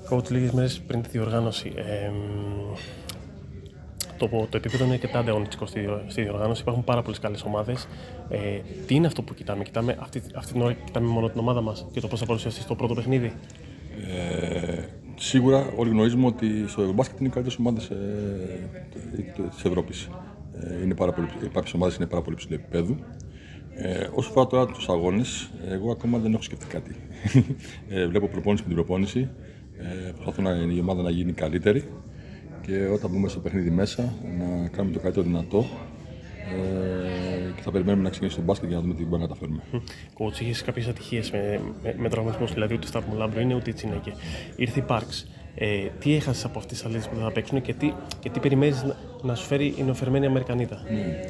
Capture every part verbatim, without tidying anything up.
Coach, λίγες μέρες πριν τη διοργάνωση, ε, το, το επίπεδο είναι αρκετά ανταγωνιστικό στη, στη διοργάνωση. Υπάρχουν πάρα πολλές καλές ομάδες. Ε, τι είναι αυτό που κοιτάμε, κοιτάμε αυτή, αυτή την ώρα κοιτάμε μόνο την ομάδα μας και το πώς θα παρουσιαστεί στο πρώτο παιχνίδι. Ε, σίγουρα όλοι γνωρίζουμε ότι στο μπάσκετ είναι οι καλύτερες ομάδες ε, της Ευρώπης. Ε, είναι πάρα πολύ, κάποιες ομάδες είναι πάρα πολύ ψηλού επίπεδου. Ε, όσο αφορά τώρα τους αγώνες, εγώ ακόμα δεν έχω σκεφτεί κάτι. ε, βλέπω προπόνηση με την προπόνηση. Ε, προσπαθώ να, η ομάδα να γίνει καλύτερη και όταν μπούμε στο παιχνίδι μέσα να κάνουμε το καλύτερο δυνατό. Ε, και θα περιμένουμε να ξεκινήσει το μπάσκετ για να δούμε τι μπορούμε να καταφέρουμε. Coach, είχες κάποιες ατυχίες με, με, με τραυματισμούς, δηλαδή ούτε Σταύρο Λάμπρο είναι ούτε η Τσινέκε. Ήρθε η Πάρξ. Ε, τι έχασες από αυτές τις αλήθειες που θα παίξουν και τι, και τι περιμένεις να, να σου φέρει η νεοφερμένη Αμερικανίτα. Mm.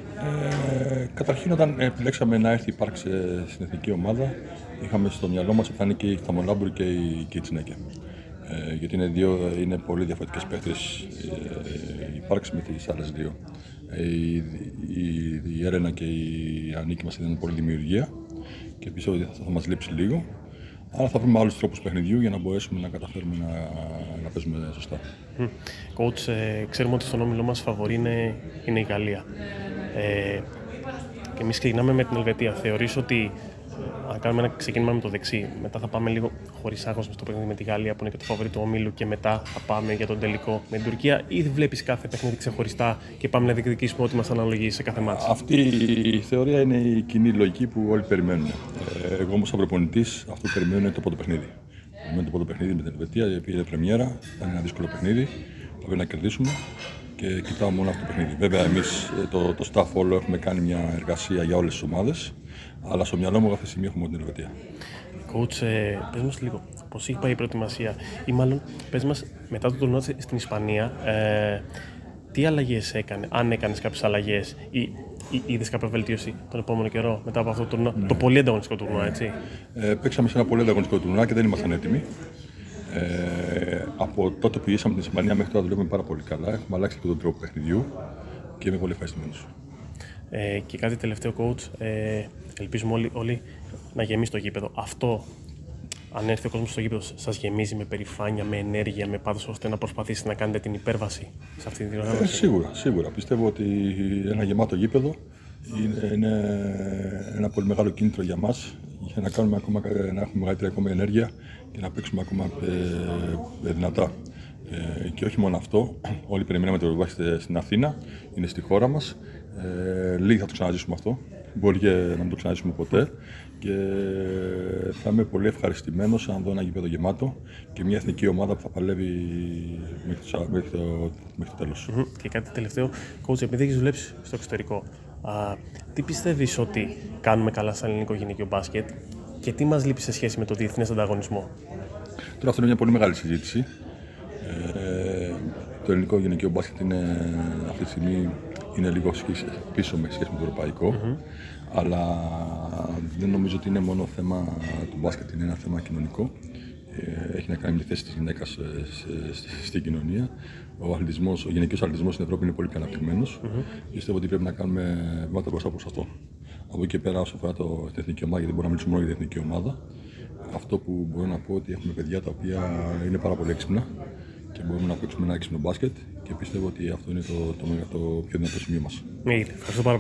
Ε, καταρχήν, όταν επιλέξαμε να έρθει η Πάρξ στην εθνική ομάδα, είχαμε στο μυαλό μας ότι θα είναι και η Σταύρο και η, και η Τσινέκε. Ε, γιατί είναι, δύο, είναι πολύ διαφορετικές παίκτες ε, η Πάρξ με τις άλλες δύο. Η, η, η Έρενα και η Ανίκη μας έδιναν πολύ δημιουργία και πιστεύω ότι θα, θα μας λείψει λίγο. Άρα θα βρούμε άλλους τρόπους παιχνιδιού για να μπορέσουμε να καταφέρουμε να, να παίζουμε σωστά. Mm. Coach, ε, ξέρουμε ότι στον όμιλο μας φαβορί είναι, είναι η Γαλλία. Ε, και εμείς ξεκινάμε με την Ελβετία. Θεωρείς ότι αν κάνουμε ένα ξεκίνημα με το δεξί, μετά θα πάμε λίγο χωρίς άγχος στο παιχνίδι με τη Γαλλία που είναι και το φαβορί του ομίλου και μετά θα πάμε για τον τελικό με την Τουρκία, ή βλέπεις κάθε παιχνίδι ξεχωριστά και πάμε να διεκδικήσουμε ό,τι μας αναλογεί σε κάθε μάτς? Αυτή η θεωρία είναι η κοινή λογική που όλοι περιμένουν. Ε, εγώ όμως σαν προπονητής αυτό που περιμένω είναι το πρώτο παιχνίδι. Περιμένω το πρώτο παιχνίδι με την Ελβετία, η οποία είναι πρεμιέρα, θα είναι ένα δύσκολο παιχνίδι, θα πρέπει να κερδίσουμε και κοιτάω μόνο αυτό το παιχνίδι. Βέβαια, εμείς το, το staff όλο έχουμε κάνει μια εργασία για όλες τις ομάδες, αλλά στο μυαλό μου αυτή τη στιγμή έχουμε την Ελβετία. Coach, ε, πες μας λίγο πώς έχει πάει η προετοιμασία, ή μάλλον πες μας μετά το τουρνουά στην Ισπανία, ε, τι αλλαγές έκανε, αν έκανες κάποιες αλλαγές ή, ή είδες κάποια βελτίωση τον επόμενο καιρό μετά από αυτό το τουρνουά, ναι. Το πολύ ανταγωνιστικό τουρνουά, έτσι. Ε, παίξαμε σε ένα πολύ ανταγωνιστικό τουρνουά και δεν ήμασταν έτοιμοι. Ε, από τότε που γυρίσαμε την Ισπανία μέχρι τώρα δουλεύουμε πάρα πολύ καλά. Έχουμε αλλάξει και τον τρόπο παιχνιδιού και είμαι πολύ ευχαριστημένος. Ε, και κάτι τελευταίο, coach, ε, ελπίζουμε όλοι, όλοι να γεμίσει το γήπεδο. Αυτό, αν έρθει ο κόσμος στο γήπεδο, σας γεμίζει με περηφάνεια, με ενέργεια, με πάθος, ώστε να προσπαθήσετε να κάνετε την υπέρβαση σε αυτή την διοργάνωση? Ε, σίγουρα, σίγουρα. Πιστεύω ότι ένα γεμάτο γήπεδο είναι, είναι ένα πολύ μεγάλο κίνητρο για μας για να, κάνουμε ακόμα, να έχουμε μεγαλύτερη ακόμα ενέργεια και να παίξουμε ακόμα ε, δυνατά. Ε, και όχι μόνο αυτό, όλοι περιμέναμε το Ευρωμπάσκετ στην Αθήνα, είναι στη χώρα μας. Ε, λίγοι θα το ξαναζήσουμε αυτό, μπορεί και να μην το ξαναζήσουμε ποτέ και θα είμαι πολύ ευχαριστημένος αν δω ένα γήπεδο γεμάτο και μια εθνική ομάδα που θα παλεύει μέχρι το, μέχρι το, μέχρι το τέλος. Mm-hmm. Και κάτι τελευταίο, coach, επειδή έχεις δουλέψει στο εξωτερικό, α, τι πιστεύεις ότι κάνουμε καλά σαν ελληνικό γυναικείο μπάσκετ και τι μας λείπει σε σχέση με το διεθνές ανταγωνισμό? Τώρα αυτό είναι μια πολύ μεγάλη συζήτηση. Ε, το ελληνικό γυναικείο μπάσκετ είναι αυτή τη στιγμή είναι λίγο πίσω με σχέση με το ευρωπαϊκό, mm-hmm. αλλά δεν νομίζω ότι είναι μόνο θέμα του μπάσκετ, είναι ένα θέμα κοινωνικό. Ε, έχει να κάνει με τη θέση της γυναίκας στην κοινωνία. Ο, αθλητισμός, ο γυναικείος αθλητισμός στην Ευρώπη είναι πολύ πιο αναπτυγμένος. Mm-hmm. Πιστεύω ότι πρέπει να κάνουμε βήματα μπροστά προς αυτό. Από εκεί και πέρα, όσο αφορά το, την εθνική ομάδα, γιατί μπορούμε να μιλήσουμε μόνο για την εθνική ομάδα, αυτό που μπορώ να πω ότι έχουμε παιδιά τα οποία είναι πάρα πολύ έξυπνα και μπορούμε να παίξουμε ένα έξυπνο μπάσκετ και πιστεύω ότι αυτό είναι το, το, το, το πιο δυνατό σημείο μας. Ναι, ευχαριστώ πάρα πολύ.